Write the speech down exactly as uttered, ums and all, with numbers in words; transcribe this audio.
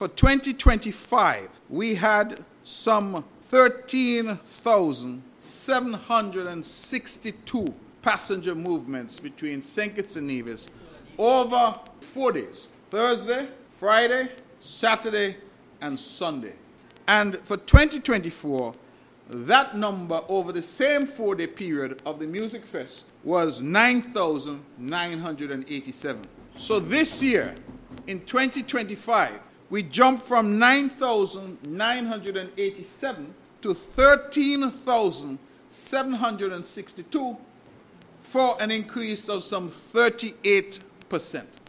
For twenty twenty-five, we had some thirteen thousand seven hundred sixty-two passenger movements between Saint Kitts and Nevis over four days, Thursday, Friday, Saturday, and Sunday. And for twenty twenty-four, that number over the same four-day period of the Music Fest was nine thousand nine hundred eighty-seven. So this year, in twenty twenty-five, we jumped from nine thousand nine hundred eighty-seven to thirteen thousand seven hundred sixty-two for an increase of some thirty-eight percent.